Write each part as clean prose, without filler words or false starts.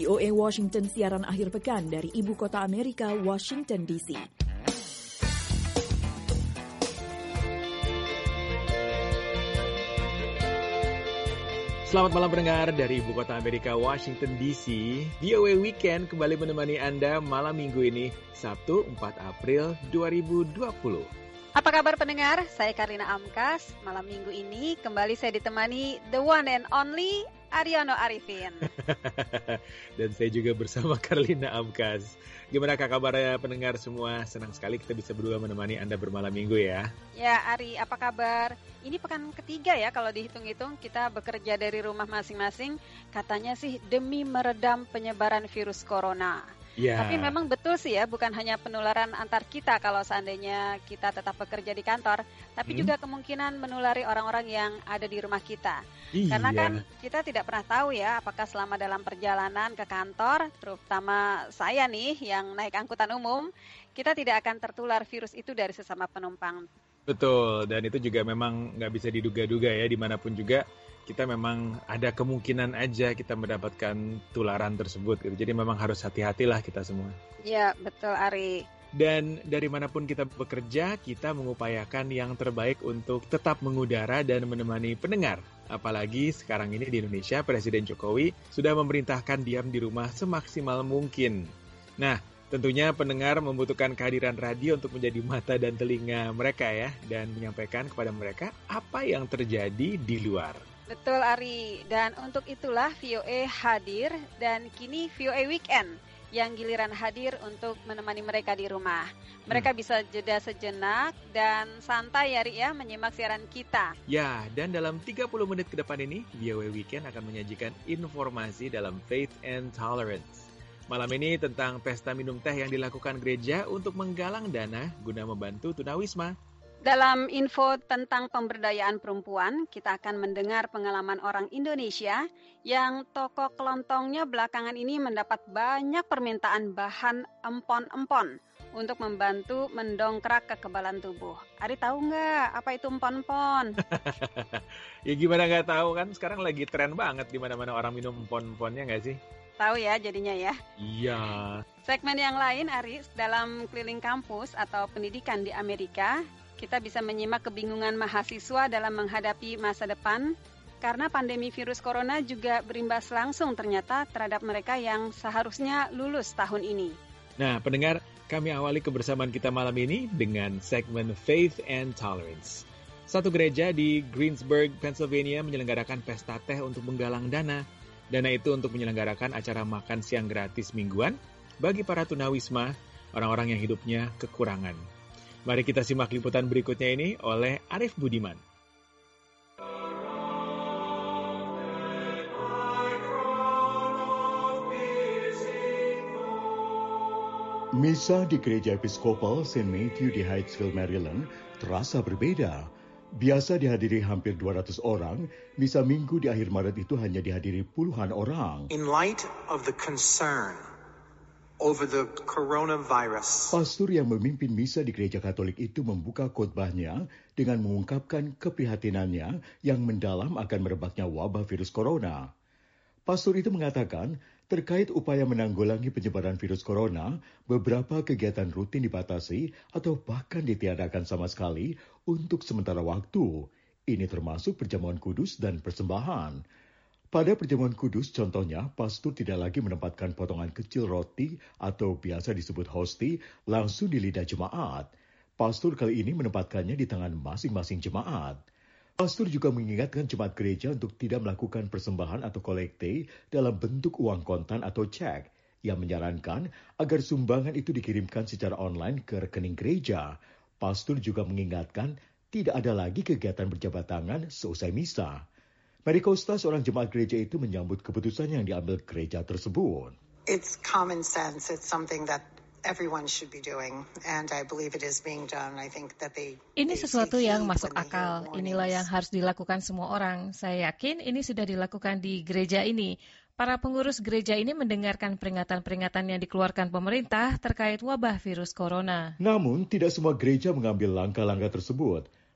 VOA Washington siaran akhir pekan dari Ibu Kota Amerika, Washington DC. Selamat malam pendengar dari Ibu Kota Amerika, Washington DC. VOA Weekend kembali menemani Anda malam minggu ini, Sabtu 4 April 2020. Apa kabar pendengar? Saya Karina Amkas. Malam minggu ini kembali saya ditemani the one and only Ariano Arifin. Dan saya juga bersama Karina Amkas. Gimana kabarnya pendengar semua? Senang sekali kita bisa berdua menemani Anda bermalam minggu ya. Ya Ari, apa kabar? Ini pekan ketiga ya kalau dihitung-hitung kita bekerja dari rumah masing-masing. Katanya sih demi meredam penyebaran virus corona. Ya. Tapi memang betul sih ya, bukan hanya penularan antar kita kalau seandainya kita tetap bekerja di kantor, tapi juga kemungkinan menulari orang-orang yang ada di rumah kita. Iya. Karena kan kita tidak pernah tahu ya, apakah selama dalam perjalanan ke kantor, terutama saya nih yang naik angkutan umum, kita tidak akan tertular virus itu dari sesama penumpang. Betul, dan itu juga memang nggak bisa diduga-duga ya, dimanapun juga kita memang ada kemungkinan aja kita mendapatkan tularan tersebut gitu. Jadi memang harus hati-hatilah kita semua. Ya, betul Ari. Dan dari manapun kita bekerja, kita mengupayakan yang terbaik untuk tetap mengudara dan menemani pendengar. Apalagi sekarang ini di Indonesia, Presiden Jokowi sudah memerintahkan diam di rumah semaksimal mungkin. Nah, tentunya pendengar membutuhkan kehadiran radio untuk menjadi mata dan telinga mereka ya, dan menyampaikan kepada mereka apa yang terjadi di luar. Betul Ari, dan untuk itulah VOA hadir dan kini VOA Weekend yang giliran hadir untuk menemani mereka di rumah. Mereka bisa jeda sejenak dan santai ya Ari ya menyimak siaran kita. Ya, dan dalam 30 menit ke depan ini, VOA Weekend akan menyajikan informasi dalam Faith and Tolerance. Malam ini tentang pesta minum teh yang dilakukan gereja untuk menggalang dana guna membantu tunawisma. Dalam info tentang pemberdayaan perempuan, kita akan mendengar pengalaman orang Indonesia yang toko kelontongnya belakangan ini mendapat banyak permintaan bahan empon-empon untuk membantu mendongkrak kekebalan tubuh. Ari tahu nggak apa itu empon-empon? Ya gimana nggak tahu kan, sekarang lagi tren banget di mana-mana orang minum empon-emponnya nggak sih? Tahu ya jadinya ya? Iya. Segmen yang lain, Ari, dalam keliling kampus atau pendidikan di Amerika, kita bisa menyimak kebingungan mahasiswa dalam menghadapi masa depan karena pandemi virus corona juga berimbas langsung ternyata terhadap mereka yang seharusnya lulus tahun ini. Nah, pendengar, kami awali kebersamaan kita malam ini dengan segmen Faith and Tolerance. Satu gereja di Greensburg, Pennsylvania menyelenggarakan pesta teh untuk menggalang dana. Dana itu untuk menyelenggarakan acara makan siang gratis mingguan bagi para tunawisma, orang-orang yang hidupnya kekurangan. Mari kita simak liputan berikutnya ini oleh Arif Budiman. Misa di Gereja Episkopal St. Matthew di Hyattsville, Maryland terasa berbeda. Biasa dihadiri hampir 200 orang, misa minggu di akhir Maret itu hanya dihadiri puluhan orang. In light of the concern over the coronavirus, Pastor yang memimpin misa di gereja Katolik itu membuka khotbahnya dengan mengungkapkan keprihatinannya yang mendalam akan merebaknya wabah virus corona. Pastor itu mengatakan, terkait upaya menanggulangi penyebaran virus corona, beberapa kegiatan rutin dibatasi atau bahkan ditiadakan sama sekali untuk sementara waktu. Ini termasuk perjamuan kudus dan persembahan. Pada perjamuan kudus, contohnya, pastor tidak lagi menempatkan potongan kecil roti atau biasa disebut hosti langsung di lidah jemaat. Pastor kali ini menempatkannya di tangan masing-masing jemaat. Pastor juga mengingatkan jemaat gereja untuk tidak melakukan persembahan atau kolekte dalam bentuk uang kontan atau cek. Ia menyarankan agar sumbangan itu dikirimkan secara online ke rekening gereja. Pastor juga mengingatkan tidak ada lagi kegiatan berjabat tangan seusai misa. Mary Costa, seorang jemaat gereja itu menyambut keputusan yang diambil gereja tersebut. it's common sense. It's something that everyone should be doing, and I believe it is being done. I think that Ini sesuatu yang masuk akal. Inilah yang harus dilakukan semua orang. Saya yakin ini sudah dilakukan di gereja ini. Para pengurus gereja ini mendengarkan peringatan-peringatan yang dikeluarkan pemerintah terkait wabah virus corona. Namun, tidak semua gereja mengambil langkah-langkah tersebut.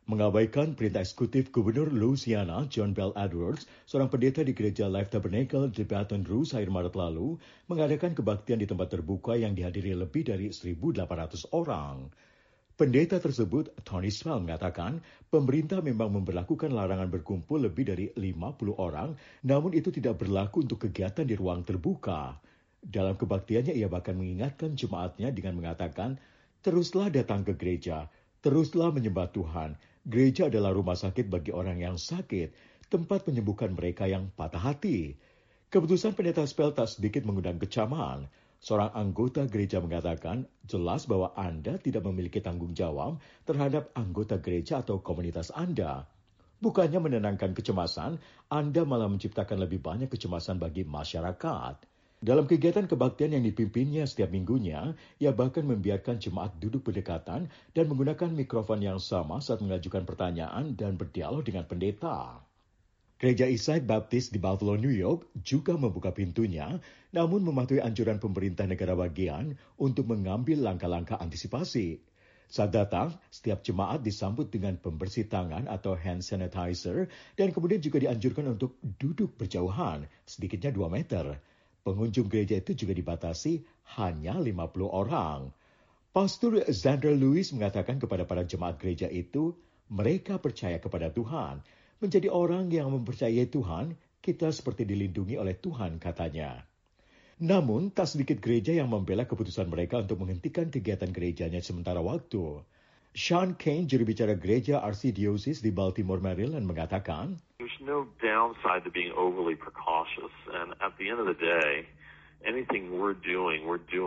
Mengabaikan perintah eksekutif Gubernur Louisiana John Bel Edwards, seorang pendeta di gereja Life Tabernacle di Baton Rouge akhir Maret lalu, mengadakan kebaktian di tempat terbuka yang dihadiri lebih dari 1.800 orang. Pendeta tersebut, Tony Smell, mengatakan pemerintah memang memberlakukan larangan berkumpul lebih dari 50 orang, namun itu tidak berlaku untuk kegiatan di ruang terbuka. Dalam kebaktiannya, ia bahkan mengingatkan jemaatnya dengan mengatakan, teruslah datang ke gereja, teruslah menyembah Tuhan. Gereja adalah rumah sakit bagi orang yang sakit, tempat menyembuhkan mereka yang patah hati. Keputusan pendeta Spell tak sedikit mengundang kecaman. Seorang anggota gereja mengatakan, jelas bahwa Anda tidak memiliki tanggung jawab terhadap anggota gereja atau komunitas Anda. Bukannya menenangkan kecemasan, Anda malah menciptakan lebih banyak kecemasan bagi masyarakat. Dalam kegiatan kebaktian yang dipimpinnya setiap minggunya, ia bahkan membiarkan jemaat duduk berdekatan dan menggunakan mikrofon yang sama saat mengajukan pertanyaan dan berdialog dengan pendeta. Gereja Eastside Baptist di Buffalo, New York juga membuka pintunya, namun mematuhi anjuran pemerintah negara bagian untuk mengambil langkah-langkah antisipasi. Saat datang, setiap jemaat disambut dengan pembersih tangan atau hand sanitizer dan kemudian juga dianjurkan untuk duduk berjauhan, sedikitnya 2 meter. Pengunjung gereja itu juga dibatasi hanya 50 orang. Pastor Xander Lewis mengatakan kepada para jemaat gereja itu, mereka percaya kepada Tuhan. Menjadi orang yang mempercayai Tuhan, kita seperti dilindungi oleh Tuhan, katanya. Namun, tak sedikit gereja yang membela keputusan mereka untuk menghentikan kegiatan gerejanya sementara waktu. Sean Kane, juru bicara gereja Archdiocese di Baltimore, Maryland, mengatakan, there's no downside to being overly precautious. And at the end of the day, anything we're doing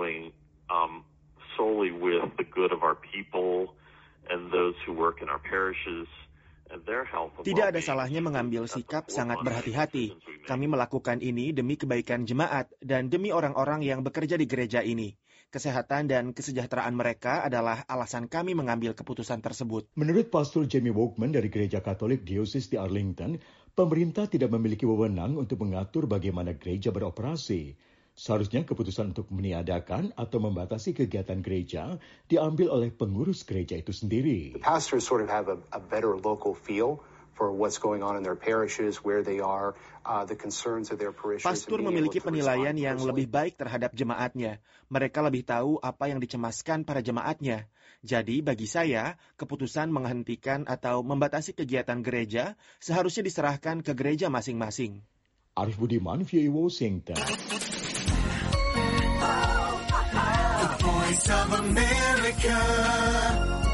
solely with the good of our people and those who work in our parishes. Tidak ada salahnya mengambil sikap sangat berhati-hati. Kami melakukan ini demi kebaikan jemaat dan demi orang-orang yang bekerja di gereja ini. Kesehatan dan kesejahteraan mereka adalah alasan kami mengambil keputusan tersebut. Menurut Pastor Jamie Walkman dari Gereja Katolik Diocese di Arlington, pemerintah tidak memiliki wewenang untuk mengatur bagaimana gereja beroperasi. Seharusnya keputusan untuk meniadakan atau membatasi kegiatan gereja diambil oleh pengurus gereja itu sendiri. The pastors sort of have a better local feel for what's going on in their parishes, where they are, the concerns of their parishioners. Pastor memiliki penilaian yang lebih baik terhadap jemaatnya. Mereka lebih tahu apa yang dicemaskan para jemaatnya. Jadi bagi saya, keputusan menghentikan atau membatasi kegiatan gereja seharusnya diserahkan ke gereja masing-masing. Arif Budiman, VOA Washington. Voice of America.